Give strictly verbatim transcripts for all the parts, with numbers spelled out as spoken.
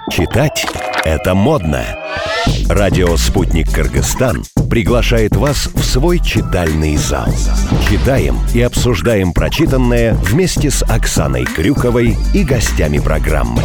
Читать – это модно. Радио «Спутник Кыргызстан» приглашает вас в свой читальный зал. Читаем и обсуждаем прочитанное вместе с Оксаной Крюковой и гостями программы.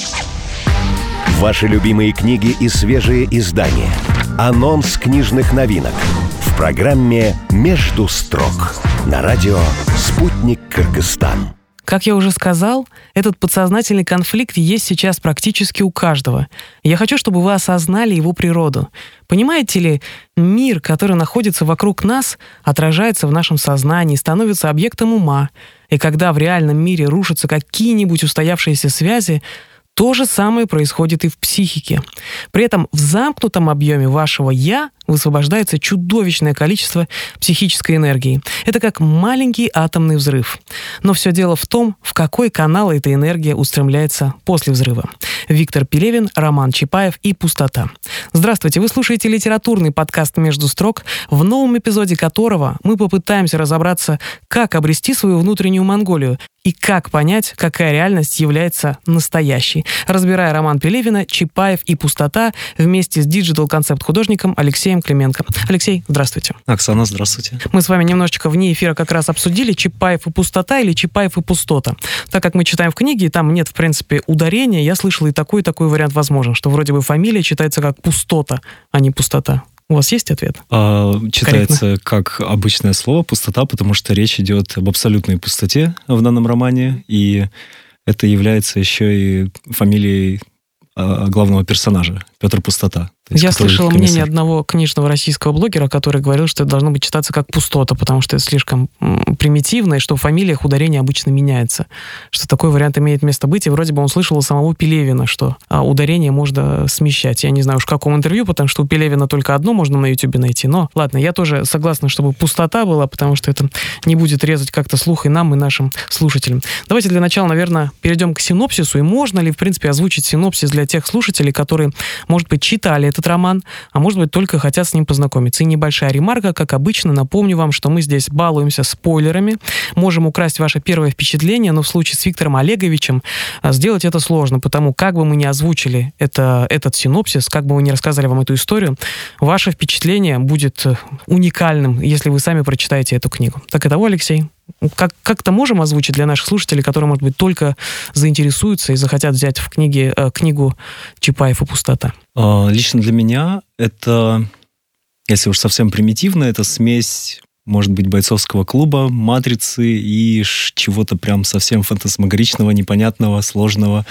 Ваши любимые книги и свежие издания. Анонс книжных новинок. В программе «Между строк» на радио «Спутник Кыргызстан». Как я уже сказал, этот подсознательный конфликт есть сейчас практически у каждого. Я хочу, чтобы вы осознали его природу. Понимаете ли, мир, который находится вокруг нас, отражается в нашем сознании, становится объектом ума. И когда в реальном мире рушатся какие-нибудь устоявшиеся связи, то же самое происходит и в психике. При этом в замкнутом объеме вашего «я» высвобождается чудовищное количество психической энергии. Это как маленький атомный взрыв. Но все дело в том, в какой канал эта энергия устремляется после взрыва. Виктор Пелевин, Роман Чапаев и «Пустота». Здравствуйте, вы слушаете литературный подкаст «Между строк», в новом эпизоде которого мы попытаемся разобраться, как обрести свою внутреннюю Монголию и как понять, какая реальность является настоящей. Разбирая роман Пелевина «Чапаев и пустота» вместе с диджитал-концепт-художником Алексеем Клименко. Алексей, здравствуйте. Оксана, здравствуйте. Мы с вами немножечко вне эфира как раз обсудили «Чапаев и пустота» или «Чапаев и пустота». Так как мы читаем в книге, и там нет, в принципе, ударения, я слышал и такой, и такой вариант возможен, что вроде бы фамилия читается как «пустота», а не «пустота». У вас есть ответ? А, читается Корректно. Как обычное слово «пустота», потому что речь идет об абсолютной пустоте в данном романе, и это является еще и фамилией а, главного персонажа, Петр Пустота. Я слышала мнение одного книжного российского блогера, который говорил, что это должно быть читаться как «пустота», потому что это слишком примитивно, и что в фамилиях ударение обычно меняется. Что такой вариант имеет место быть, и вроде бы он слышал у самого Пелевина, что ударение можно смещать. Я не знаю уж в каком интервью, потому что у Пелевина только одно можно на Ютубе найти. Но ладно, я тоже согласна, чтобы «пустота» была, потому что это не будет резать как-то слух и нам, и нашим слушателям. Давайте для начала, наверное, перейдем к синопсису. И можно ли, в принципе, озвучить синопсис для тех слушателей, которые, может быть, читали этот роман, а может быть, только хотят с ним познакомиться. И небольшая ремарка, как обычно, напомню вам, что мы здесь балуемся спойлерами, можем украсть ваше первое впечатление, но в случае с Виктором Олеговичем сделать это сложно, потому как бы мы ни озвучили это, этот синопсис, как бы мы ни рассказали вам эту историю, ваше впечатление будет уникальным, если вы сами прочитаете эту книгу. Так итого, Алексей, как, как-то можем озвучить для наших слушателей, которые, может быть, только заинтересуются и захотят взять в книге, э, книгу «Чапаев и пустота»? Лично для меня это, если уж совсем примитивно, это смесь, может быть, бойцовского клуба, матрицы и чего-то прям совсем фантасмагоричного, непонятного, сложного.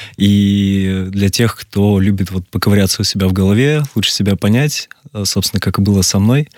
И для тех, кто любит вот поковыряться у себя в голове, лучше себя понять, собственно, как и было со мной.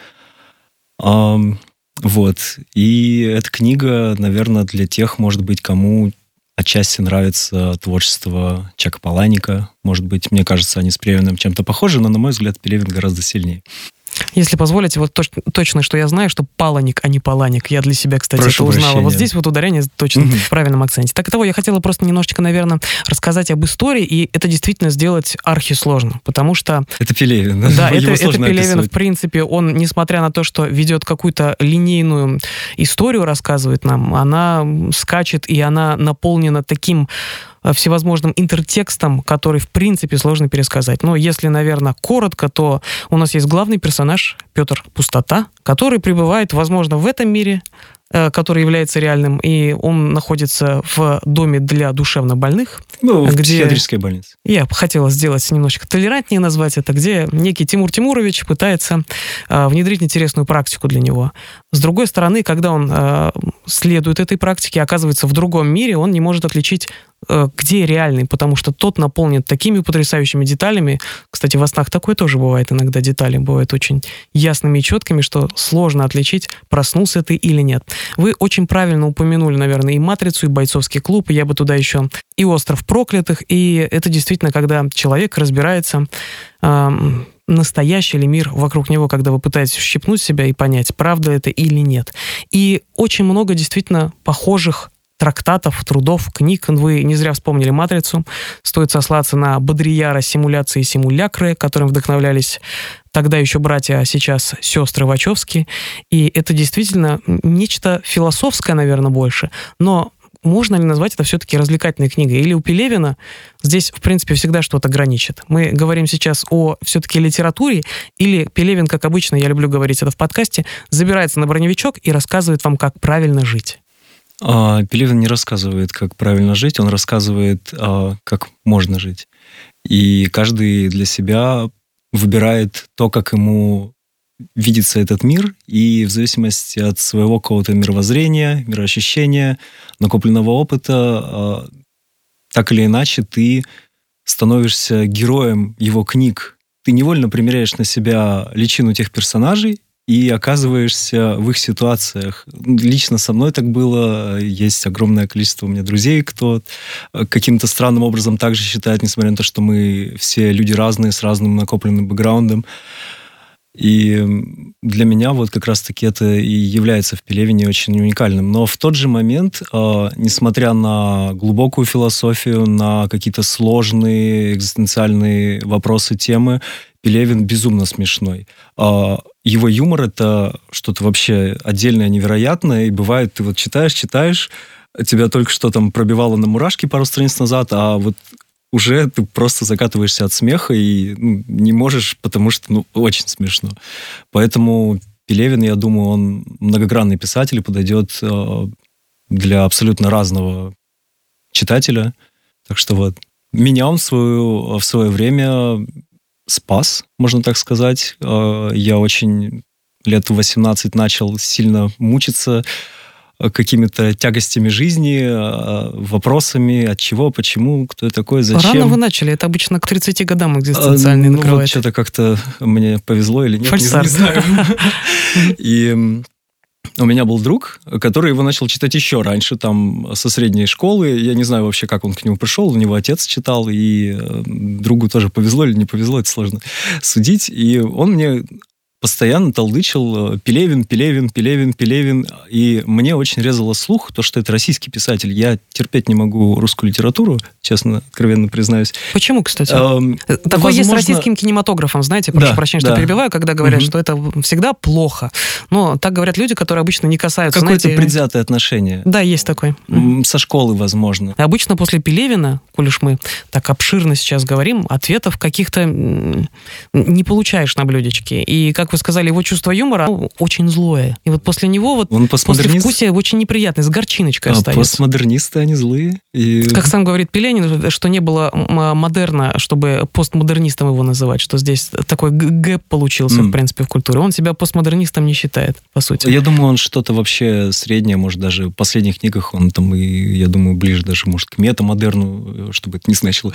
Вот. И эта книга, наверное, для тех, может быть, кому отчасти нравится творчество Чака Паланика. Может быть, мне кажется, они с Пелевиным чем-то похожи, но, на мой взгляд, Пелевин гораздо сильнее. Если позволите, вот точ- точно, что я знаю, что Паланик, а не Паланик. Я для себя, кстати, Прошу это узнала. прощения. Вот здесь вот ударение точно Мгм. в правильном акценте. Так и того, я хотела просто немножечко, наверное, рассказать об истории, и это действительно сделать архисложно, потому что... Это Пелевин. Да, это, Его это сложно Пелевин, описывать. в принципе, он, несмотря на то, что ведет какую-то линейную историю, рассказывает нам, она скачет, и она наполнена таким всевозможным интертекстом, который, в принципе, сложно пересказать. Но если, наверное, коротко, то у нас есть главный персонаж Петр Пустота, который пребывает, возможно, в этом мире, который является реальным, и он находится в доме для душевнобольных. Ну, в где... психиатрической больнице. Я бы хотела сделать немножечко толерантнее назвать это, где некий Тимур Тимурович пытается э, внедрить интересную практику для него. С другой стороны, когда он э, следует этой практике, оказывается в другом мире, он не может отличить, э, где реальный, потому что тот наполнен такими потрясающими деталями. Кстати, во снах такое тоже бывает иногда, детали бывают очень ясными и четкими, что сложно отличить, проснулся ты или нет. Вы очень правильно упомянули, наверное, и «Матрицу», и «Бойцовский клуб», и я бы туда еще и «Остров проклятых», и это действительно, когда человек разбирается, э, настоящий ли мир вокруг него, когда вы пытаетесь ущипнуть себя и понять, правда это или нет. И очень много действительно похожих трактатов, трудов, книг. Вы не зря вспомнили «Матрицу». Стоит сослаться на Бодрияра «Симуляции и симулякры», которым вдохновлялись тогда еще братья, а сейчас сестры Вачовски. И это действительно нечто философское, наверное, больше, но можно ли назвать это все-таки развлекательной книгой? Или у Пелевина здесь, в принципе, всегда что-то граничит? Мы говорим сейчас о все-таки литературе, или Пелевин, как обычно, я люблю говорить это в подкасте, забирается на броневичок и рассказывает вам, как правильно жить? А, Пелевин не рассказывает, как правильно жить, он рассказывает, а, как можно жить. И каждый для себя выбирает то, как ему видится этот мир, и в зависимости от своего какого-то мировоззрения, мироощущения, накопленного опыта, так или иначе ты становишься героем его книг. Ты невольно примеряешь на себя личину тех персонажей и оказываешься в их ситуациях. Лично со мной так было. Есть огромное количество у меня друзей, кто каким-то странным образом также считает, несмотря на то, что мы все люди разные, с разным накопленным бэкграундом. И для меня вот как раз-таки это и является в Пелевине очень уникальным. Но в тот же момент, несмотря на глубокую философию, на какие-то сложные экзистенциальные вопросы, темы, Пелевин безумно смешной. Его юмор — это что-то вообще отдельное, невероятное. И бывает, ты вот читаешь, читаешь, тебя только что там пробивало на мурашки пару страниц назад, а вот уже ты просто закатываешься от смеха и ну, не можешь, потому что ну, очень смешно. Поэтому Пелевин, я думаю, он многогранный писатель и подойдет э, для абсолютно разного читателя. Так что вот меня он в, свою, в свое время спас, можно так сказать. Э, я очень лет в восемнадцать начал сильно мучиться какими-то тягостями жизни, вопросами, от чего, почему, кто я такой, зачем. Рано вы начали, это обычно к тридцати годам экзистенциальные а, ну, накрывает. Вот что-то как-то мне повезло или нет, не, не знаю. И у меня был друг, который его начал читать еще раньше, там, со средней школы. Я не знаю вообще, как он к нему пришел, у него отец читал, и другу тоже повезло или не повезло, это сложно судить. И он мне постоянно толдычил Пелевин, Пелевин, Пелевин, Пелевин. И мне очень резало слух то, что это российский писатель. Я терпеть не могу русскую литературу, честно, откровенно признаюсь. Почему, кстати? Эм, Такое возможно... есть с российским кинематографом, знаете, прошу да, прощения, что да. перебиваю, когда говорят, угу. что это всегда плохо. Но так говорят люди, которые обычно не касаются, Какое-то знаете... предвзятое отношение. Да, есть такое. Со школы, возможно. Обычно после Пелевина, коль уж мы так обширно сейчас говорим, ответов каких-то не получаешь на блюдечке. И, как вы сказали, его чувство юмора очень злое. И вот после него вот Он постмодернист... послевкусие очень неприятное, с горчиночкой а остается. Постмодернисты, они злые. И... Как сам говорит Пелевин, что не было модерна, чтобы постмодернистом его называть, что здесь такой гэп получился, mm. в принципе, в культуре. Он себя постмодернистом не считает, по сути. Я думаю, он что-то вообще среднее, может, даже в последних книгах он там, и, я думаю, ближе даже, может, к метамодерну, чтобы это не значило.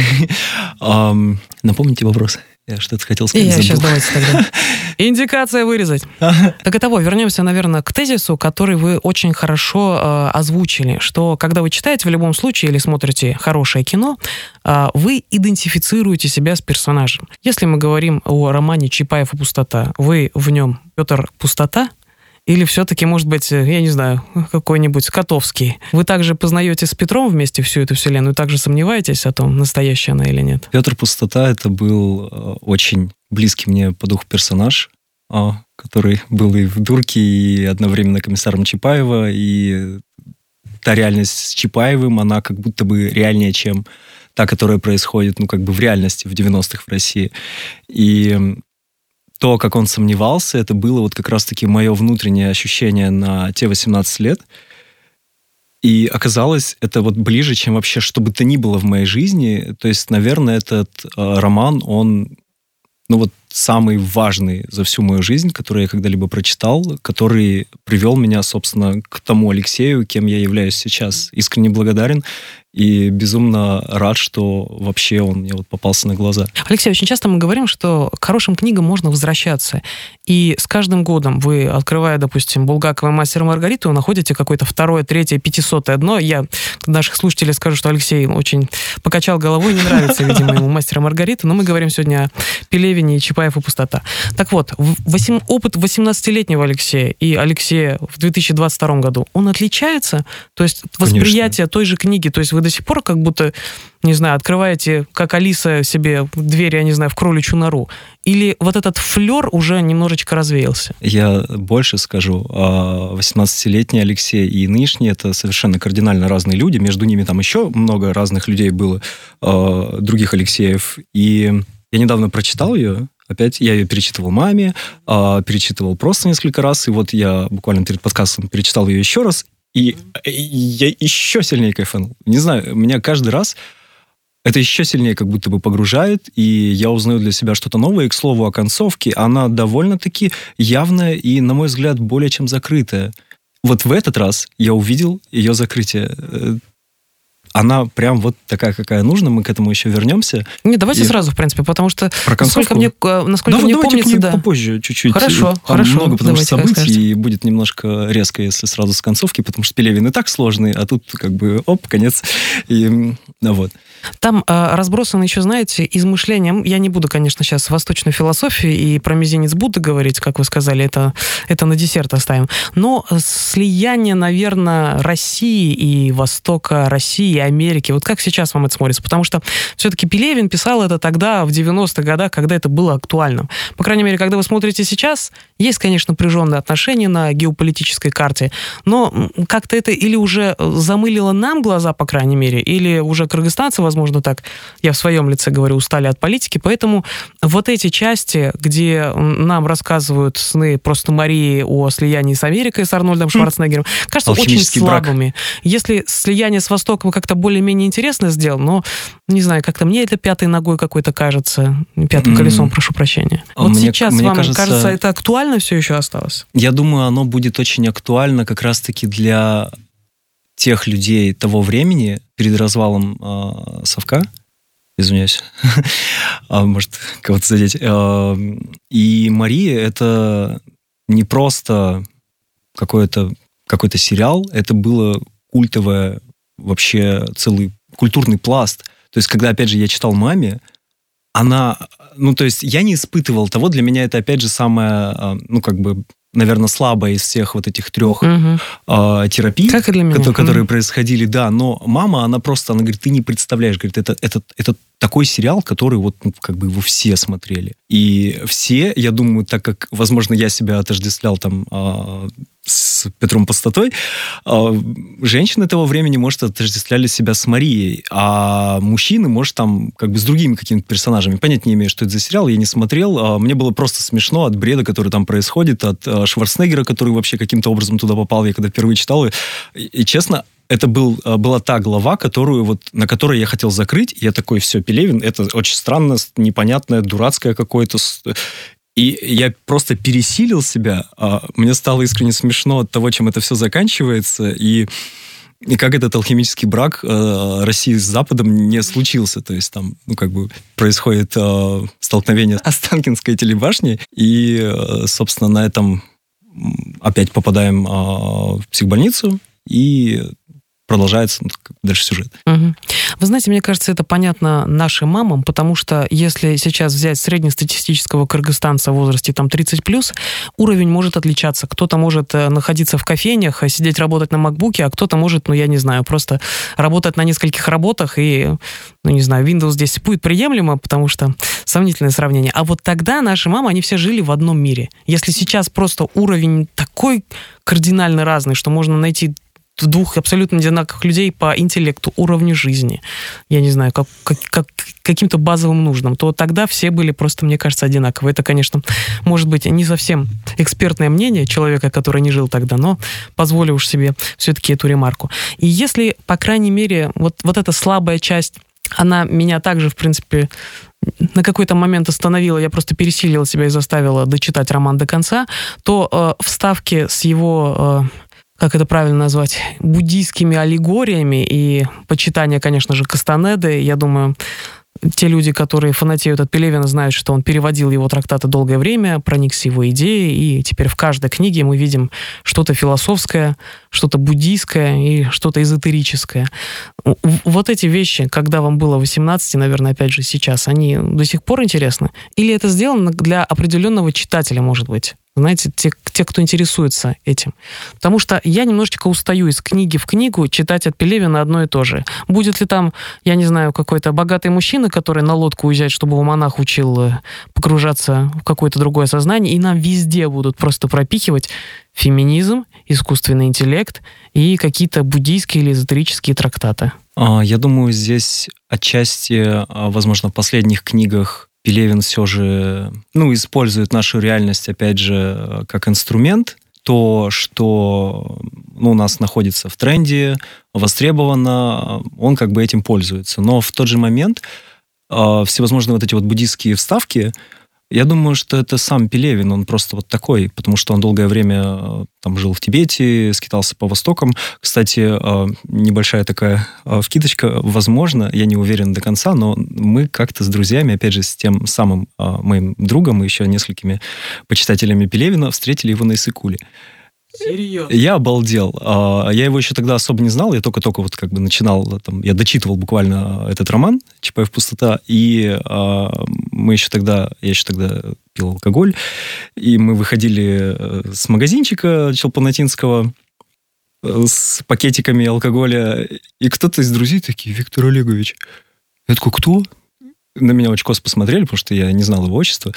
Напомните вопрос. Я что-то хотел сказать, Я забыл. сейчас давайте тогда. Индикация вырезать. Так итого, вернемся, наверное, к тезису, который вы очень хорошо э, озвучили, что когда вы читаете в любом случае или смотрите хорошее кино, э, вы идентифицируете себя с персонажем. Если мы говорим о романе «Чапаев и пустота», вы в нем Петр Пустота? Или все-таки, может быть, я не знаю, какой-нибудь Котовский. Вы также познаете с Петром вместе всю эту вселенную, также сомневаетесь о том, настоящая она или нет? Петр Пустота — это был очень близкий мне по духу персонаж, который был и в «Дурке», и одновременно комиссаром Чапаева, и та реальность с Чапаевым, она как будто бы реальнее, чем та, которая происходит, ну, как бы в реальности в девяностых в России. И то, как он сомневался, это было вот как раз-таки мое внутреннее ощущение на те восемнадцать лет. И оказалось, это вот ближе, чем вообще что бы то ни было в моей жизни. То есть, наверное, этот э, роман, он, ну вот, самый важный за всю мою жизнь, который я когда-либо прочитал, который привел меня, собственно, к тому Алексею, кем я являюсь сейчас. Искренне благодарен и безумно рад, что вообще он мне вот попался на глаза. Алексей, очень часто мы говорим, что к хорошим книгам можно возвращаться. И с каждым годом вы, открывая, допустим, Булгакова «Мастера и Маргариту», находите какое-то второе, третье, пятисотое дно. Я наших слушателей скажу, что Алексей очень покачал головой, не нравится, видимо, ему «Мастера и Маргарита», но мы говорим сегодня о Пелевине и Чапаев и пустота. Так вот, восемь, опыт восемнадцатилетнего Алексея и Алексея в две тысячи двадцать втором году, он отличается? То есть восприятие Конечно. той же книги, то есть вы вы до сих пор как будто, не знаю, открываете, как Алиса, себе дверь, я не знаю, в кроличью нору? Или вот этот флер уже немножечко развеялся? Я больше скажу. восемнадцатилетний Алексей и нынешний — это совершенно кардинально разные люди. Между ними там еще много разных людей было, других Алексеев. И я недавно прочитал ее. Опять я ее перечитывал маме, перечитывал просто несколько раз. И вот я буквально перед подкастом перечитал ее еще раз. И я еще сильнее кайфанул. Не знаю, меня каждый раз это еще сильнее как будто бы погружает, и я узнаю для себя что-то новое. И, к слову, о концовке, она довольно-таки явная и, на мой взгляд, более чем закрытая. Вот в этот раз я увидел ее закрытие. Она прям вот такая, какая нужна, мы к этому еще вернемся. Не, давайте и... сразу, в принципе, потому что, Про насколько мне, насколько да, мне помнится, да. попозже чуть-чуть. Хорошо, Там хорошо. много, потому Давайте, что событий, и будет немножко резко, если сразу с концовки, потому что Пелевин и так сложный, а тут как бы оп, конец. И, ну, вот. Там э, разбросано еще, знаете, измышлением. Я не буду, конечно, сейчас восточную философию и про мизинец Будды говорить, как вы сказали, это, это на десерт оставим. Но слияние, наверное, России и Востока, России и Америки, вот как сейчас вам это смотрится? Потому что все-таки Пелевин писал это тогда, в девяностых годах, когда это было актуально. По крайней мере, когда вы смотрите сейчас, есть, конечно, напряженные отношения на геополитической карте, но как-то это или уже замылило нам глаза, по крайней мере, или уже кыргызстанцы, возможно, так, я в своем лице говорю, устали от политики, поэтому вот эти части, где нам рассказывают сны просто Марии о слиянии с Америкой, с Арнольдом Шварценеггером, кажется очень слабыми. Брак. Если слияние с Востоком как-то более-менее интересно сделано, но, не знаю, как-то мне это пятой ногой какой-то кажется, пятым mm. колесом, прошу прощения. А вот мне, сейчас мне вам кажется, кажется, это актуально все еще осталось? Я думаю, оно будет очень актуально как раз-таки для тех людей того времени, перед развалом э, совка, извиняюсь, может кого-то задеть. И Мария — это не просто какой-то какой-то сериал, это было культовое, вообще целый культурный пласт. То есть, когда, опять же, я читал маме, она, ну, то есть, я не испытывал того, для меня это, опять же, самое, ну, как бы, наверное, слабая из всех вот этих трех угу. э, терапий, как и для меня. которые, которые угу. происходили, да, но мама, она просто, она говорит, ты не представляешь, говорит, это, это, это такой сериал, который вот, ну, как бы его все смотрели. И все, я думаю, так как, возможно, я себя отождествлял там э, с Петром Пустотой, э, женщины того времени, может, отождествляли себя с Марией, а мужчины, может, там, как бы с другими какими-то персонажами. Понятия не имею, что это за сериал, я не смотрел. Э, мне было просто смешно от бреда, который там происходит, от э, Шварценеггера, который вообще каким-то образом туда попал. Я когда впервые читал, и, и честно, это был, была та глава, которую вот, на которой я хотел закрыть. И я такой, все, Пелевин, это очень странное, непонятное, дурацкое какое-то. И я просто пересилил себя. Мне стало искренне смешно от того, чем это все заканчивается. И, и как этот алхимический брак России с Западом не случился. То есть там, ну, как бы происходит столкновение с Останкинской телебашней. И, собственно, на этом опять попадаем в психбольницу. И продолжается дальше сюжет. Угу. Вы знаете, мне кажется, это понятно нашим мамам, потому что если сейчас взять среднестатистического кыргызстанца в возрасте там тридцать плюс, уровень может отличаться. Кто-то может находиться в кофейнях, сидеть работать на макбуке, а кто-то может, ну, я не знаю, просто работать на нескольких работах, и, ну, не знаю, Windows здесь будет приемлемо, потому что сомнительное сравнение. А вот тогда наши мамы, они все жили в одном мире. Если сейчас просто уровень такой кардинально разный, что можно найти двух абсолютно одинаковых людей по интеллекту, уровню жизни, я не знаю, как, как, как, каким-то базовым нужным, то тогда все были просто, мне кажется, одинаковые. Это, конечно, может быть не совсем экспертное мнение человека, который не жил тогда, но позволю уж себе все-таки эту ремарку. И если, по крайней мере, вот, вот эта слабая часть, она меня также, в принципе, на какой-то момент остановила, я просто пересилила себя и заставила дочитать роман до конца, то э, вставки с его... Э, как это правильно назвать, буддийскими аллегориями и почитание, конечно же, Кастанеды. Я думаю, те люди, которые фанатеют от Пелевина, знают, что он переводил его трактаты долгое время, проникся его идеей, и теперь в каждой книге мы видим что-то философское, что-то буддийское и что-то эзотерическое. Вот эти вещи, когда вам было восемнадцать, наверное, опять же сейчас, они до сих пор интересны? Или это сделано для определенного читателя, может быть? знаете, те, те, кто интересуется этим. Потому что я немножечко устаю из книги в книгу читать от Пелевина одно и то же. Будет ли там, я не знаю, какой-то богатый мужчина, который на лодку уезжает, чтобы его монах учил погружаться в какое-то другое сознание, и нам везде будут просто пропихивать феминизм, искусственный интеллект и какие-то буддийские или эзотерические трактаты. Я думаю, здесь отчасти, возможно, в последних книгах Пелевин все же, ну, использует нашу реальность, опять же, как инструмент. То, что ну, у нас находится в тренде, востребовано, он как бы этим пользуется. Но в тот же момент э, всевозможные вот эти вот буддийские вставки, я думаю, что это сам Пелевин, он просто вот такой, потому что он долгое время там жил в Тибете, скитался по Востокам. Кстати, небольшая такая вкидочка, возможно, я не уверен до конца, но мы как-то с друзьями, опять же, с тем самым моим другом и еще несколькими почитателями Пелевина встретили его на Иссык-Куле. Серьезно? Я обалдел. Я его еще тогда особо не знал, я только-только вот как бы начинал, там, я дочитывал буквально этот роман «Чапаев пустота», и мы еще тогда, я еще тогда пил алкоголь, и мы выходили с магазинчика Челпанатинского с пакетиками алкоголя, и кто-то из друзей такие: «Виктор Олегович». Я такой: «Кто?» На меня очень косо посмотрели, потому что я не знал его отчества.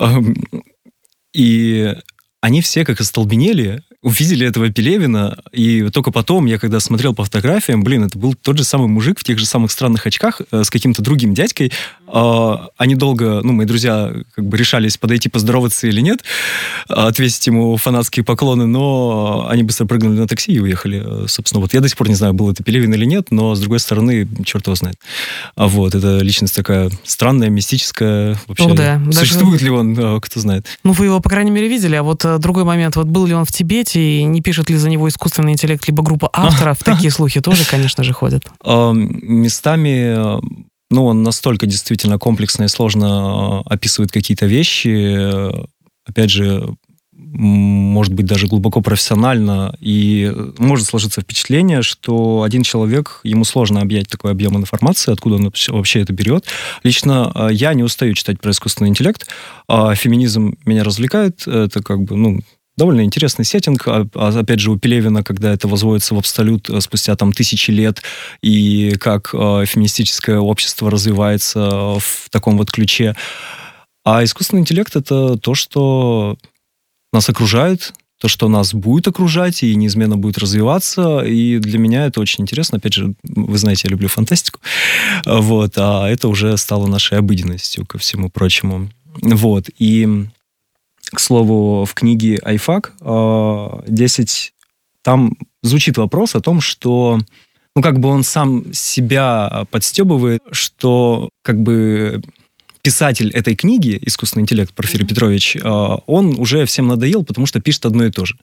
И они все как остолбенели, увидели этого Пелевина, и только потом, я когда смотрел по фотографиям, блин, это был тот же самый мужик в тех же самых странных очках э, с каким-то другим дядькой. Э, они долго, ну, мои друзья как бы решались подойти поздороваться или нет, отвесить ему фанатские поклоны, но они быстро прыгнули на такси и уехали. Собственно, вот я до сих пор не знаю, был это Пелевин или нет, но, с другой стороны, черт его знает. А вот, это личность такая странная, мистическая. Вообще, О, да. существует Даже... ли он, кто знает. Ну, вы его, по крайней мере, видели, а вот другой момент, вот был ли он в Тибете, и не пишет ли за него искусственный интеллект, либо группа авторов, такие слухи тоже, конечно же, ходят. Местами, ну, он настолько действительно комплексно и сложно описывает какие-то вещи, опять же, может быть, даже глубоко профессионально, и может сложиться впечатление, что один человек, ему сложно объять такой объем информации, откуда он вообще это берет. Лично я не устаю читать про искусственный интеллект, а феминизм меня развлекает, это как бы, ну, довольно интересный сеттинг. А, опять же, у Пелевина, когда это возводится в абсолют спустя там тысячи лет, и как э, феминистическое общество развивается в таком вот ключе. А искусственный интеллект — это то, что нас окружает, то, что нас будет окружать и неизменно будет развиваться. И для меня это очень интересно. Опять же, вы знаете, я люблю фантастику. Вот. А это уже стало нашей обыденностью ко всему прочему. Вот. И... К слову, в книге «Айфак» десять, там звучит вопрос о том, что, ну, как бы он сам себя подстебывает, что, как бы, писатель этой книги, искусственный интеллект, Порфирий mm-hmm. Петрович, он уже всем надоел, потому что пишет одно и то же.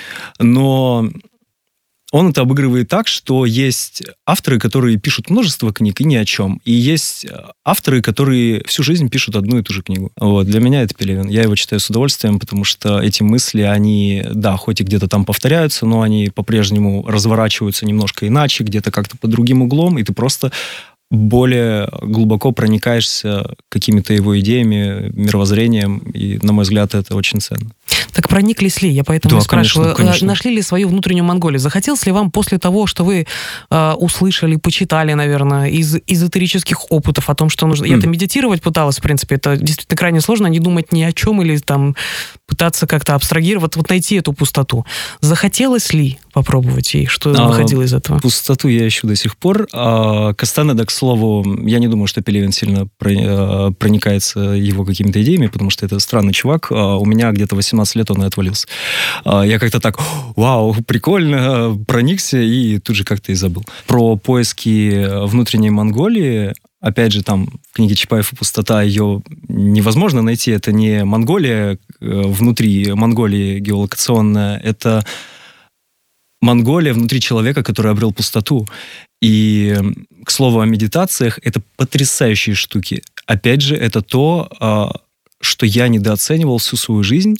Но он это обыгрывает так, что есть авторы, которые пишут множество книг и ни о чем. И есть авторы, которые всю жизнь пишут одну и ту же книгу. Вот. Для меня это Пелевин. Я его читаю с удовольствием, потому что эти мысли, они, да, хоть и где-то там повторяются, но они по-прежнему разворачиваются немножко иначе, где-то как-то под другим углом, и ты просто более глубоко проникаешься какими-то его идеями, мировоззрением, и, на мой взгляд, это очень ценно. Так прониклись ли? Я поэтому да, спрашиваю. Конечно, конечно. Нашли ли свою внутреннюю Монголию? Захотелось ли вам после того, что вы э, услышали, почитали, наверное, из эзотерических опытов о том, что нужно... Mm. Я-то медитировать пыталась, в принципе, это действительно крайне сложно, не думать ни о чем или там пытаться как-то абстрагировать, вот найти эту пустоту. Захотелось ли попробовать ей? Что а, выходило из этого? Пустоту я ищу до сих пор. А Кастанеда, к слову, я не думаю, что Пелевин сильно проникается его какими-то идеями, потому что это странный чувак. У меня где-то восемнадцать лет он и отвалился. Я как-то так, вау, прикольно, проникся и тут же как-то и забыл. Про поиски внутренней Монголии, опять же, там в книге Чапаев и пустота ее невозможно найти. Это не Монголия внутри Монголии геолокационная, это Монголия внутри человека, который обрел пустоту. И, к слову о медитациях, это потрясающие штуки. Опять же, это то, что я недооценивал всю свою жизнь,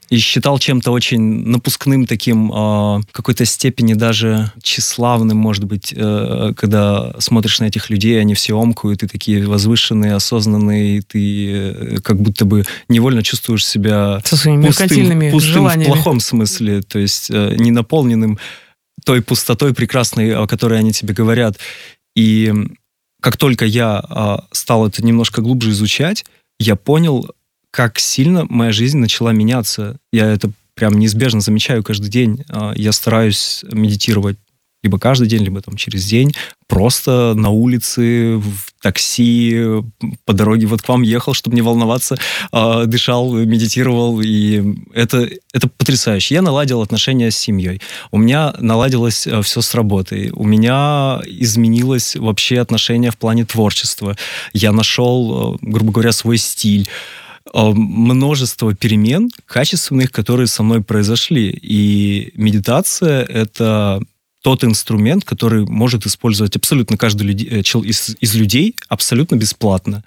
И считал чем-то очень напускным таким, в какой-то степени даже тщеславным, может быть, когда смотришь на этих людей, они все омкают, и такие возвышенные, осознанные, ты как будто бы невольно чувствуешь себя со своими меркантильными пустым, желаниями. В плохом смысле, то есть не наполненным той пустотой прекрасной, о которой они тебе говорят. И как только я стал это немножко глубже изучать, я понял, как сильно моя жизнь начала меняться. Я это прям неизбежно замечаю каждый день. Я стараюсь медитировать либо каждый день, либо там через день. Просто на улице, в такси, по дороге вот к вам ехал, чтобы не волноваться, дышал, медитировал. И это, это потрясающе. Я наладил отношения с семьей. У меня наладилось все с работой. У меня изменилось вообще отношение в плане творчества. Я нашел, грубо говоря, свой стиль. Множество перемен качественных, которые со мной произошли. И медитация — это тот инструмент, который может использовать абсолютно каждый из, из людей абсолютно бесплатно.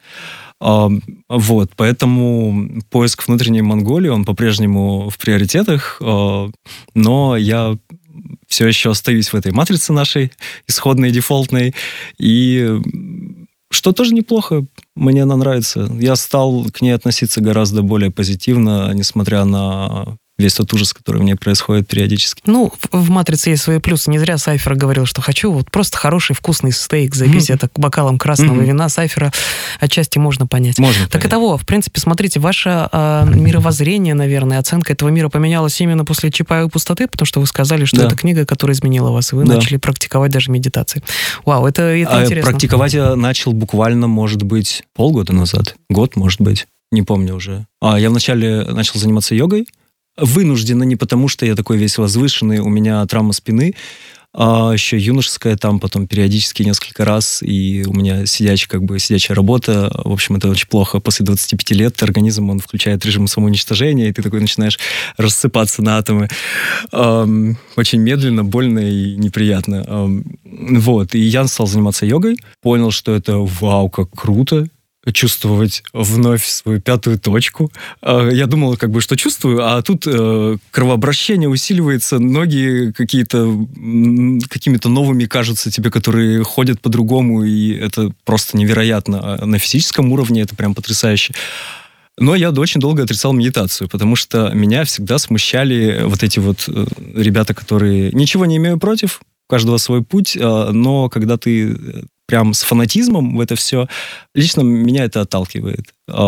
Вот, поэтому поиск внутренней Монголии, он по-прежнему в приоритетах, но я все еще остаюсь в этой матрице нашей, исходной, дефолтной, и что тоже неплохо, мне она нравится. Я стал к ней относиться гораздо более позитивно, несмотря на весь тот ужас, который в ней происходит периодически. Ну, в «Матрице» есть свои плюсы. Не зря Сайфер говорил, что хочу вот просто хороший вкусный стейк, запить mm-hmm. это бокалом красного mm-hmm. вина. Сайфера отчасти можно понять. Можно так понять. и того, в принципе, смотрите, ваше э, мировоззрение, наверное, оценка этого мира поменялась именно после «Чапаевой пустоты», потому что вы сказали, что да. это книга, которая изменила вас, и вы да. начали практиковать даже медитации. Вау, это, это а интересно. Практиковать я начал буквально, может быть, полгода назад. Год, может быть. Не помню уже. А я вначале начал заниматься йогой. Вынужденно, не потому что я такой весь возвышенный, у меня травма спины, а еще юношеская там, потом периодически несколько раз, и у меня сидячая, как бы, сидячая работа. В общем, это очень плохо. После двадцати пяти лет организм, он включает режим самоуничтожения, и ты такой начинаешь рассыпаться на атомы. Эм, очень медленно, больно и неприятно. Эм, вот, и я стал заниматься йогой, понял, что это вау, как круто, чувствовать вновь свою пятую точку. Я думал, как бы, что чувствую, а тут кровообращение усиливается, ноги какие-то какими-то новыми кажутся тебе, которые ходят по-другому, и это просто невероятно. А на физическом уровне это прям потрясающе. Но я очень долго отрицал медитацию, потому что меня всегда смущали вот эти вот ребята, которые... Ничего не имею против, у каждого свой путь, но когда ты прям с фанатизмом в это все, лично меня это отталкивает.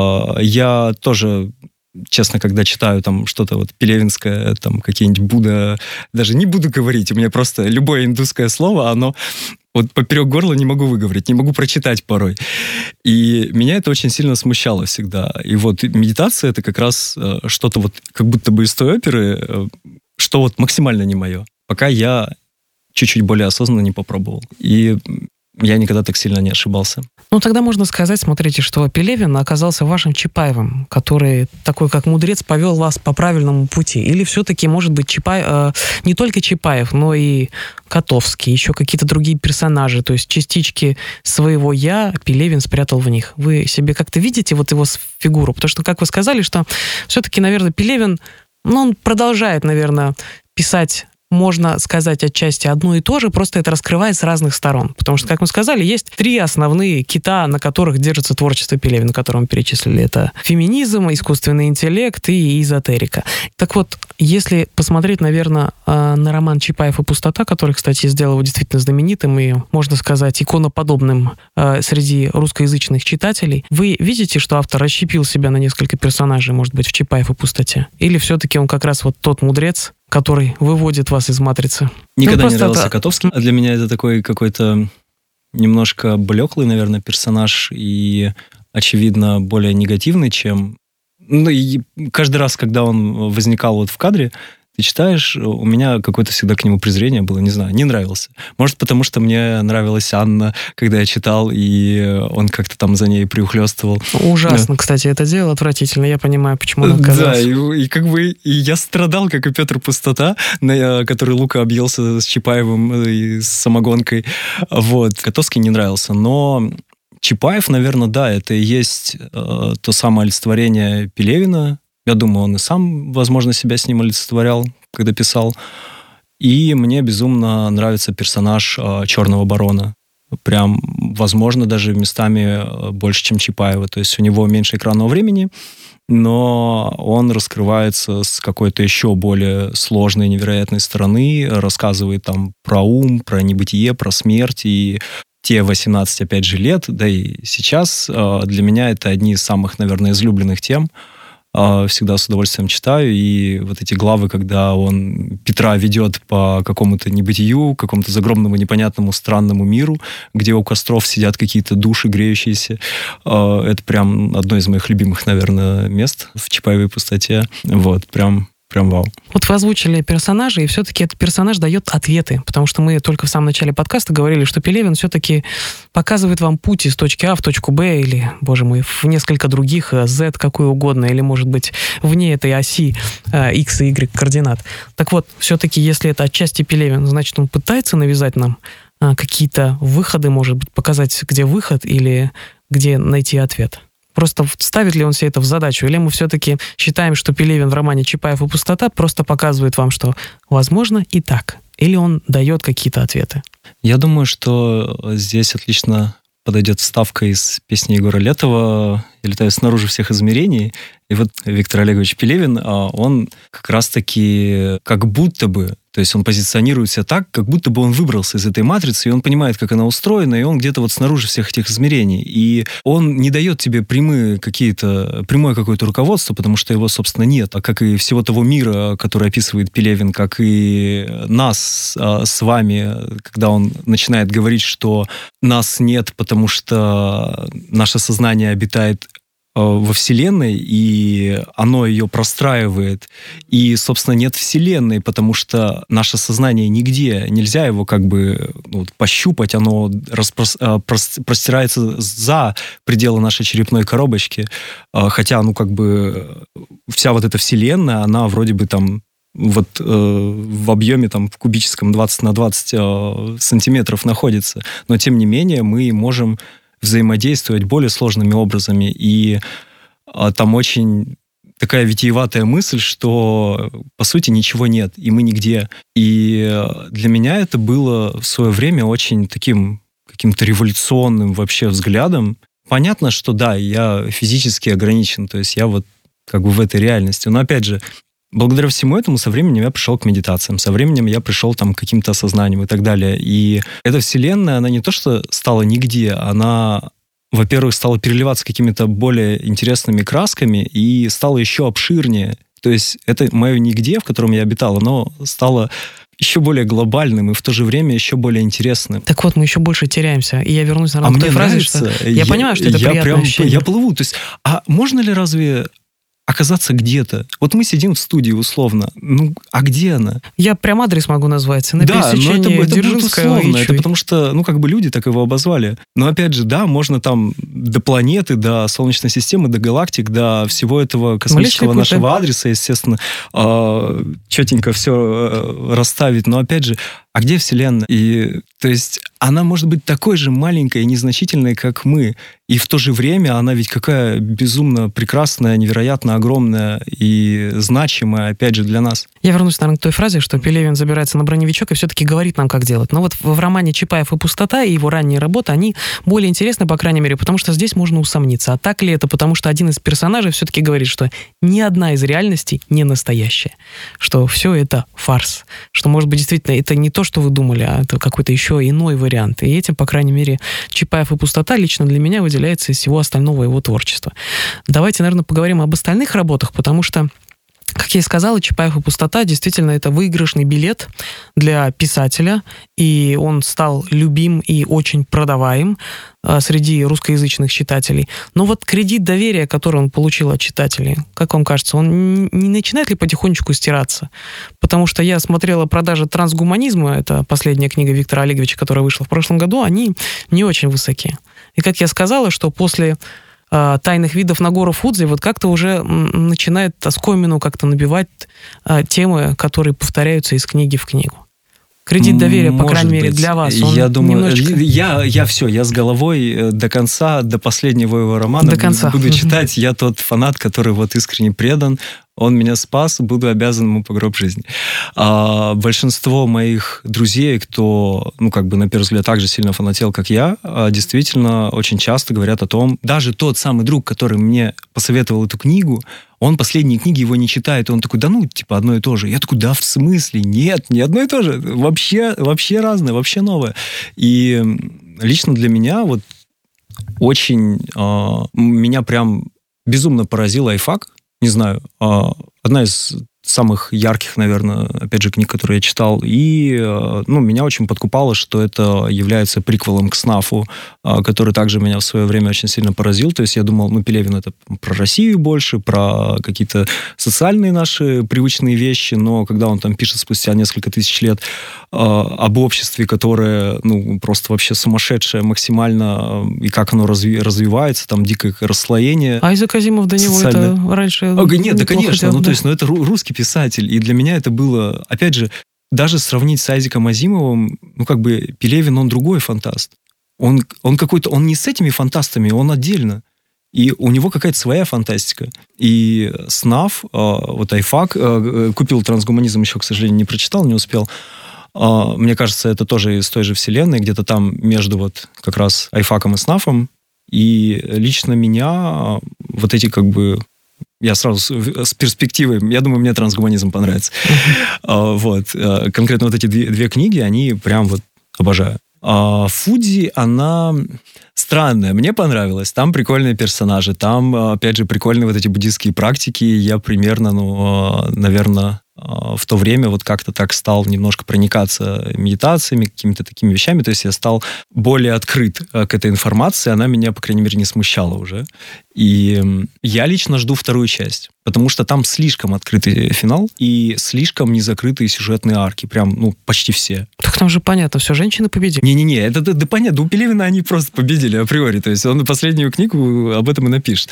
Я тоже, честно, когда читаю там что-то вот пелевинское, там какие-нибудь Будда, даже не буду говорить, у меня просто любое индусское слово, оно вот поперек горла не могу выговорить, не могу прочитать порой. И меня это очень сильно смущало всегда. И вот медитация — это как раз что-то вот как будто бы из той оперы, что вот максимально не мое, пока я чуть-чуть более осознанно не попробовал. И я никогда так сильно не ошибался. Ну, тогда можно сказать, смотрите, что Пелевин оказался вашим Чапаевым, который, такой как мудрец, повел вас по правильному пути. Или все-таки, может быть, Чапаев, э, не только Чапаев, но и Котовский, еще какие-то другие персонажи, то есть частички своего «я» Пелевин спрятал в них. Вы себе как-то видите вот его фигуру? Потому что, как вы сказали, что все-таки, наверное, Пелевин, ну, он продолжает, наверное, писать, можно сказать, отчасти одно и то же, просто это раскрывает с разных сторон. Потому что, как мы сказали, есть три основные кита, на которых держится творчество Пелевина, которые мы перечислили. Это феминизм, искусственный интеллект и эзотерика. Так вот, если посмотреть, наверное, на роман «Чапаев и пустота», который, кстати, сделал его действительно знаменитым и, можно сказать, иконоподобным среди русскоязычных читателей, вы видите, что автор расщепил себя на несколько персонажей, может быть, в «Чапаев и пустоте»? Или все-таки он как раз вот тот мудрец, который выводит вас из матрицы? Никогда ну, не нравился это... Котовский. А для меня это такой какой-то немножко блеклый, наверное, персонаж и, очевидно, более негативный, чем... Ну, и каждый раз, когда он возникал вот в кадре, ты читаешь, у меня какое-то всегда к нему презрение было, не знаю, не нравился. Может, потому что мне нравилась Анна, когда я читал, и он как-то там за ней приухлёстывал. Ужасно, да. Кстати, это дело отвратительно, я понимаю, почему он отказался. Да, и, и как бы и я страдал, как и Петр Пустота, на, который Лука объелся с Чапаевым и с самогонкой. Вот. Котовский не нравился, но Чапаев, наверное, да, это и есть э, то самое олицетворение Пелевина, Я думаю, он и сам, возможно, себя с ним олицетворял, когда писал. И мне безумно нравится персонаж Черного барона. Прям, возможно, даже местами больше, чем Чапаева. То есть у него меньше экранного времени, но он раскрывается с какой-то еще более сложной, невероятной стороны, рассказывает там про ум, про небытие, про смерть, и те восемнадцать, опять же, лет, да и сейчас для меня это одни из самых, наверное, излюбленных тем. Всегда с удовольствием читаю, и вот эти главы, когда он Петра ведет по какому-то небытию, какому-то загробному, непонятному, странному миру, где у костров сидят какие-то души греющиеся. Это прям одно из моих любимых, наверное, мест в Чапаевой пустоте. Вот, прям... Прям вау. Вот вы озвучили персонажа, и все-таки этот персонаж дает ответы, потому что мы только в самом начале подкаста говорили, что Пелевин все-таки показывает вам путь из точки А в точку Б, или, боже мой, в несколько других, Z какой угодно, или, может быть, вне этой оси X и Y координат. Так вот, все-таки, если это отчасти Пелевин, значит, он пытается навязать нам какие-то выходы, может быть, показать, где выход, или где найти ответ. Просто ставит ли он себе это в задачу? Или мы все-таки считаем, что Пелевин в романе «Чапаев и пустота» просто показывает вам, что возможно и так? Или он дает какие-то ответы? Я думаю, что здесь отлично подойдет вставка из песни Егора Летова «Я летаю снаружи всех измерений». И вот Виктор Олегович Пелевин, он как раз-таки как будто бы, то есть он позиционирует себя так, как будто бы он выбрался из этой матрицы, и он понимает, как она устроена, и он где-то вот снаружи всех этих измерений. И он не дает тебе прямые какие-то, прямое какое-то руководство, потому что его, собственно, нет. А как и всего того мира, который описывает Пелевин, как и нас а, с вами, когда он начинает говорить, что нас нет, потому что наше сознание обитает во Вселенной, и оно ее простраивает. И, собственно, нет Вселенной, потому что наше сознание нигде, нельзя его как бы ну, пощупать, оно распрос, простирается за пределы нашей черепной коробочки. Хотя, ну, как бы вся вот эта Вселенная, она вроде бы там вот э, в объеме там в кубическом двадцать на двадцать э, сантиметров находится. Но, тем не менее, мы можем взаимодействовать более сложными образами. И а, там очень такая витиеватая мысль, что, по сути, ничего нет, и мы нигде. И для меня это было в свое время очень таким каким-то революционным вообще взглядом. Понятно, что да, я физически ограничен, то есть я вот как бы в этой реальности. Но, опять же, благодаря всему этому со временем я пришел к медитациям, со временем я пришел там, к каким-то осознаниям и так далее. И эта вселенная, она не то что стала нигде, она, во-первых, стала переливаться какими-то более интересными красками и стала еще обширнее. То есть это мое нигде, в котором я обитал, оно стало еще более глобальным и в то же время еще более интересным. Так вот, мы еще больше теряемся. И я вернусь, наверное, а к той фразе, что я, я понимаю, что это я приятное прям, ощущение. Я плыву. То есть, а можно ли разве оказаться где-то? Вот мы сидим в студии условно. Ну, а где она? Я прям адрес могу назвать. На да, но это, это будет условно. Это и... потому что, ну, как бы люди так его обозвали. Но опять же, да, можно там до планеты, до Солнечной системы, до галактик, до всего этого космического нашего адреса, естественно, четенько все расставить. Но опять же, а где Вселенная? И, то есть, она может быть такой же маленькой и незначительной, как мы. И в то же время она ведь какая безумно прекрасная, невероятно огромная и значимая, опять же, для нас. Я вернусь, наверное, к той фразе, что Пелевин забирается на броневичок и все-таки говорит нам, как делать. Но вот в романе «Чапаев и пустота» и его ранние работы, они более интересны, по крайней мере, потому что здесь можно усомниться. А так ли это? Потому что один из персонажей все-таки говорит, что ни одна из реальностей не настоящая. Что все это фарс. Что, может быть, действительно, это не то, что вы думали, а это какой-то еще иной вариант. И этим, по крайней мере, «Чапаев и пустота» лично для меня выделяется из всего остального его творчества. Давайте, наверное, поговорим об остальных работах, потому что, как я и сказала, «Чапаев и пустота» действительно это выигрышный билет для писателя, и он стал любим и очень продаваем а, среди русскоязычных читателей. Но вот кредит доверия, который он получил от читателей, как вам кажется, он не начинает ли потихонечку стираться? Потому что я смотрела продажи трансгуманизма, это последняя книга Виктора Олеговича, которая вышла в прошлом году, они не очень высоки. И как я сказала, что после э, «Тайных видов» на гору Фудзи вот как-то уже м, начинает оскомину как-то набивать э, темы, которые повторяются из книги в книгу. Кредит доверия, по Может крайней мере, быть. для вас, он я думаю, немножечко... я, я все, я с головой до конца, до последнего его романа До конца. буду читать. Я тот фанат, который вот искренне предан. Он меня спас, буду обязан ему по гроб жизни. А большинство моих друзей, кто, ну, как бы, на первый взгляд, так же сильно фанател, как я, действительно очень часто говорят о том, даже тот самый друг, который мне посоветовал эту книгу, он последние книги его не читает, и он такой, да ну, типа, одно и то же. Я такой, да, в смысле? Нет, не одно и то же. Вообще, вообще разное, вообще новое. И лично для меня вот очень... Э, меня прям безумно поразил айфак. Не знаю, одна из самых ярких, наверное, опять же, книг, которые я читал. И, ну, меня очень подкупало, что это является приквелом к СНАФу, который также меня в свое время очень сильно поразил. То есть я думал, ну, Пелевин это про Россию больше, про какие-то социальные наши привычные вещи, но когда он там пишет спустя несколько тысяч лет об обществе, которое, ну, просто вообще сумасшедшее максимально, и как оно разви- развивается, там дикое расслоение. А Айзек Азимов до него социальное... это раньше... О, нет, да, конечно, делал, ну, да. то есть, ну, это русский писатель, и для меня это было, опять же, даже сравнить с Айзеком Азимовым, ну, как бы, Пелевин, он другой фантаст. Он, он какой-то, он не с этими фантастами, он отдельно. И у него какая-то своя фантастика. И СНАФ, вот айфак, купил «Трансгуманизм», еще, к сожалению, не прочитал, не успел. Мне кажется, это тоже из той же вселенной, где-то там между вот как раз айфаком и СНАФом. И лично меня вот эти как бы... Я сразу с перспективой, я думаю, мне «Трансгуманизм» понравится. Uh-huh. Вот. Конкретно вот эти две, две книги, они прям вот обожаю. А Фудзи, она странная. Мне понравилась. Там прикольные персонажи. Там, опять же, прикольные вот эти буддистские практики. Я примерно, ну, наверное... в то время вот как-то так стал немножко проникаться медитациями, какими-то такими вещами, то есть я стал более открыт к этой информации, она меня, по крайней мере, не смущала уже. И я лично жду вторую часть, потому что там слишком открытый финал и слишком незакрытые сюжетные арки, прям, ну, почти все. Так там же понятно, все, женщины победили. Не-не-не, это да, да понятно, у Пелевина они просто победили априори, то есть он последнюю книгу об этом и напишет.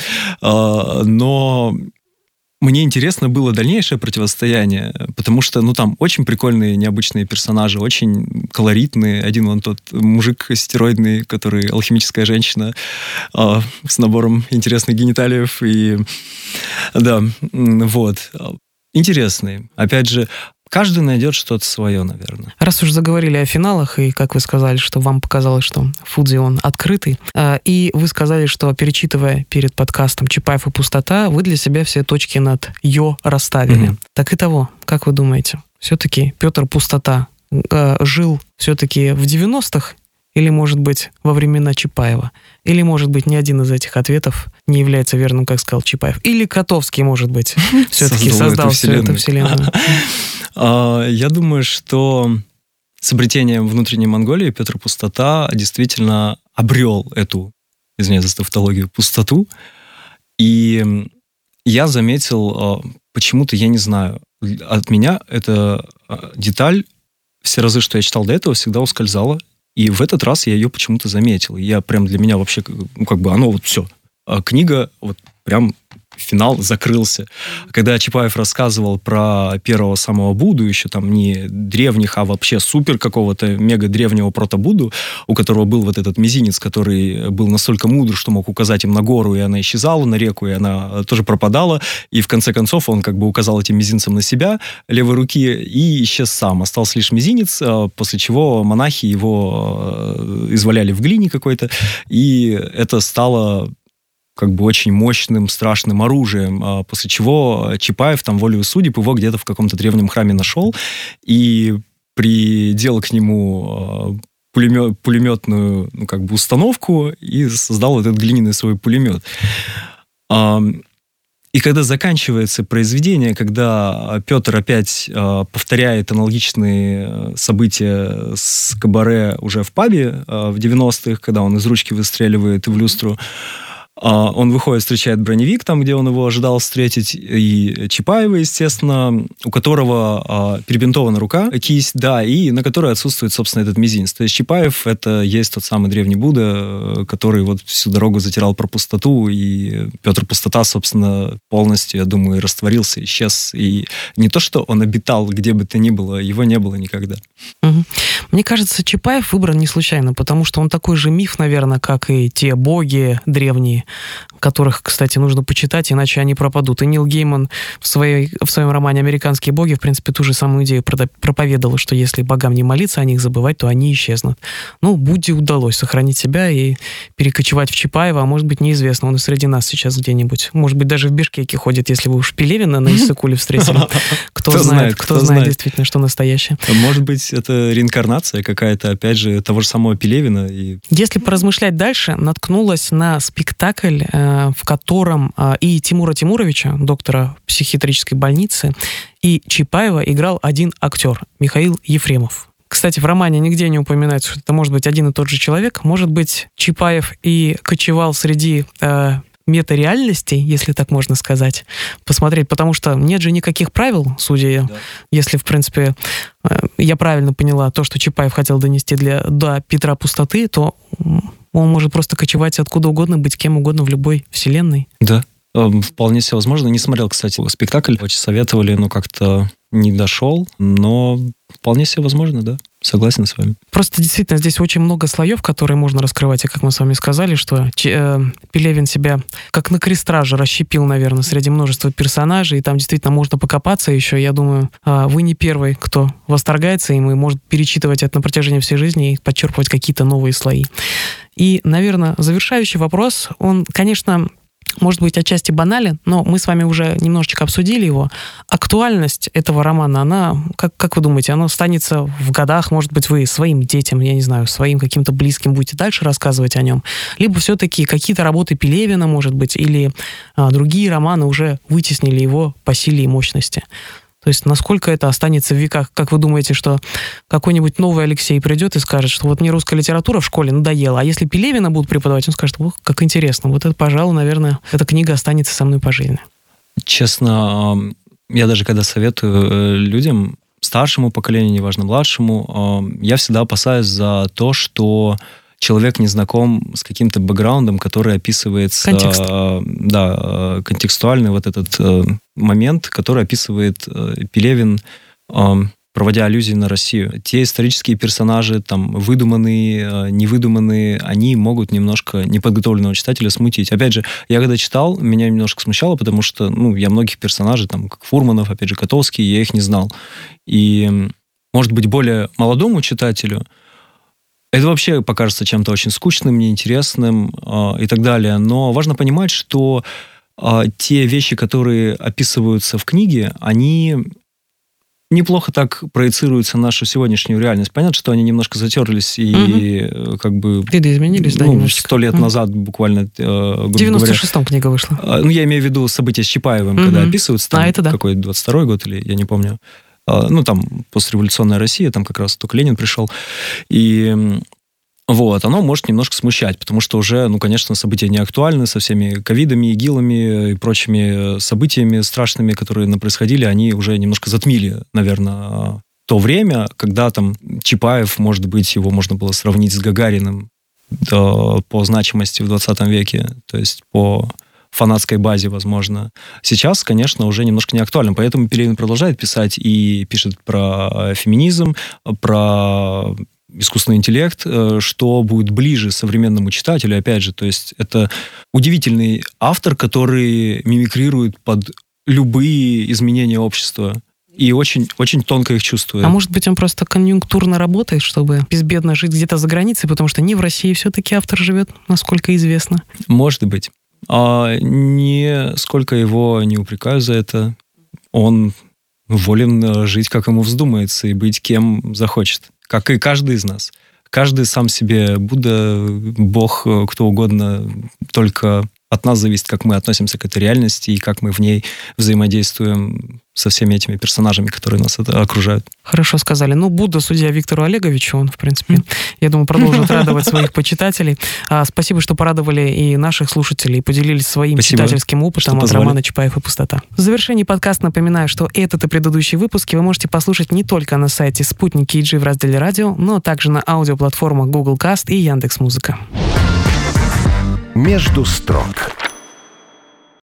Но... Мне интересно было дальнейшее противостояние, потому что, ну, там очень прикольные, необычные персонажи, очень колоритные. Один вон тот мужик стероидный, который алхимическая женщина э, с набором интересных гениталиев. И, да, вот. Интересные. Опять же, каждый найдет что-то свое, наверное. Раз уж заговорили о финалах, и, как вы сказали, что вам показалось, что Фудзи, он открытый, и вы сказали, что, перечитывая перед подкастом «Чапаев и пустота», вы для себя все точки над «ё» расставили. Mm-hmm. Так и того, как вы думаете, все-таки Петр Пустота жил все-таки в девяностых или, может быть, во времена Чапаева? Или, может быть, ни один из этих ответов не является верным, как сказал Чапаев? Или Котовский, может быть, все-таки создал всю эту вселенную? Я думаю, что с обретением внутренней Монголии Петр Пустота действительно обрел эту, извиняюсь за тавтологию, пустоту. И я заметил, почему-то, я не знаю, от меня эта деталь, все разы, что я читал до этого, всегда ускользала. И в этот раз я ее почему-то заметил. Я прям для меня вообще, ну, как бы, оно вот все. Книга вот прям финал закрылся. Когда Чапаев рассказывал про первого самого Будду, еще там не древних, а вообще супер какого-то мега древнего прото-Будду, у которого был вот этот мизинец, который был настолько мудр, что мог указать им на гору, и она исчезала, на реку, и она тоже пропадала. И в конце концов он как бы указал этим мизинцем на себя левой руки и исчез сам. Остался лишь мизинец, после чего монахи его изваляли в глине какой-то, и это стало как бы очень мощным, страшным оружием, после чего Чапаев там волею судеб его где-то в каком-то древнем храме нашел и приделал к нему пулемет, пулеметную, ну, как бы установку и создал этот глиняный свой пулемет. И когда заканчивается произведение, когда Петр опять повторяет аналогичные события с кабаре уже в пабе в девяностых, когда он из ручки выстреливает в люстру, Он выходит, встречает броневик, там, где он его ожидал встретить, и Чапаева, естественно, у которого перебинтована рука, кисть, да, и на которой отсутствует, собственно, этот мизинец. То есть Чапаев — это есть тот самый древний Будда, который вот всю дорогу затирал про пустоту, и Петр Пустота, собственно, полностью, я думаю, растворился, исчез. И не то, что он обитал где бы то ни было, его не было никогда. Угу. Мне кажется, Чапаев выбран не случайно, потому что он такой же миф, наверное, как и те боги древние, которых, кстати, нужно почитать, иначе они пропадут. И Нил Гейман в, своей, в своем романе «Американские боги», в принципе, ту же самую идею проповедовал, что если богам не молиться, о них забывать, то они исчезнут. Ну, Будде удалось сохранить себя и перекочевать в Чапаева, а может быть, неизвестно, он и среди нас сейчас где-нибудь. Может быть, даже в Бишкеке ходит, если вы уж Пелевина на Иссык-Куле встретили. Кто знает, кто знает действительно, что настоящее. Может быть, это реинкарнация какая-то, опять же, того же самого Пелевина. Если поразмышлять дальше, наткнулась на спектакль, в котором и Тимура Тимуровича, доктора психиатрической больницы, и Чапаева играл один актер, Михаил Ефремов. Кстати, в романе нигде не упоминается, что это может быть один и тот же человек. Может быть, Чапаев и кочевал среди э, метареальностей, если так можно сказать, посмотреть, потому что нет же никаких правил, судя, да. Если, в принципе, э, я правильно поняла то, что Чапаев хотел донести для, до Петра Пустоты, то он может просто кочевать откуда угодно, быть кем угодно в любой вселенной. Да, вполне себе возможно. Не смотрел, кстати, спектакль, очень советовали, но как-то не дошел, но вполне себе возможно, да. Согласен с вами. Просто действительно здесь очень много слоев, которые можно раскрывать, и как мы с вами сказали, что э, Пелевин себя как на крестраже расщепил, наверное, среди множества персонажей, и там действительно можно покопаться еще. Я думаю, э, вы не первый, кто восторгается им и может перечитывать это на протяжении всей жизни и подчерпывать какие-то новые слои. И, наверное, завершающий вопрос, он, конечно, может быть, отчасти банален, но мы с вами уже немножечко обсудили его. Актуальность этого романа, она, как, как вы думаете, она останется в годах, может быть, вы своим детям, я не знаю, своим каким-то близким будете дальше рассказывать о нем, либо все-таки какие-то работы Пелевина, может быть, или а, другие романы уже вытеснили его по силе и мощности. То есть насколько это останется в веках? Как вы думаете, что какой-нибудь новый Алексей придет и скажет, что вот мне русская литература в школе надоела, а если Пелевина будут преподавать, он скажет, ох, как интересно. Вот это, пожалуй, наверное, эта книга останется со мной по жизни. Честно, я даже когда советую людям, старшему поколению, неважно, младшему, я всегда опасаюсь за то, что человек не знаком с каким-то бэкграундом, который описывается... Контекст. Да, контекстуальный вот этот момент, который описывает Пелевин, проводя аллюзии на Россию. Те исторические персонажи, там, выдуманные, невыдуманные, они могут немножко неподготовленного читателя смутить. Опять же, я когда читал, меня немножко смущало, потому что, ну, я многих персонажей, там, как Фурманов, опять же, Котовский, я их не знал. И, может быть, более молодому читателю это вообще покажется чем-то очень скучным, неинтересным э, и так далее. Но важно понимать, что э, те вещи, которые описываются в книге, они неплохо так проецируются на нашу сегодняшнюю реальность. Понятно, что они немножко затерлись и угу. как бы... Видоизменились, да, ну, сто лет угу. назад буквально, э, в девяносто шестом книга вышла. Э, ну, я имею в виду события с Чапаевым, угу. когда описываются, там, а, это да. какой двадцать второй год, или я не помню. Ну, там, постреволюционная Россия, там как раз только Ленин пришел. И вот, оно может немножко смущать, потому что уже, ну, конечно, события не актуальны со всеми ковидами, игилами и прочими событиями страшными, которые происходили, они уже немножко затмили, наверное, то время, когда там Чапаев, может быть, его можно было сравнить с Гагариным да, по значимости в двадцатом веке, то есть по фанатской базе, возможно. Сейчас, конечно, уже немножко не актуально, поэтому Пелевин продолжает писать и пишет про феминизм, про искусственный интеллект, что будет ближе современному читателю, опять же, то есть это удивительный автор, который мимикрирует под любые изменения общества и очень, очень тонко их чувствует. А может быть, он просто конъюнктурно работает, чтобы безбедно жить где-то за границей, потому что не в России все-таки автор живет, насколько известно. Может быть. А нисколько его не упрекаю за это. Он волен жить, как ему вздумается, и быть кем захочет. Как и каждый из нас. Каждый сам себе Будда, Бог, кто угодно, только от нас зависит, как мы относимся к этой реальности и как мы в ней взаимодействуем со всеми этими персонажами, которые нас это окружают. Хорошо сказали. Ну, Будда, судья Виктору Олеговичу, он, в принципе, mm. я думаю, продолжит радовать своих почитателей. А, спасибо, что порадовали и наших слушателей, поделились своим спасибо, читательским опытом от романа «Чапаев и пустота». В завершении подкаста напоминаю, что этот и предыдущие выпуски вы можете послушать не только на сайте Спутник кей джи в разделе «Радио», но также на аудиоплатформах Google Cast и Яндекс.Музыка. Между строк.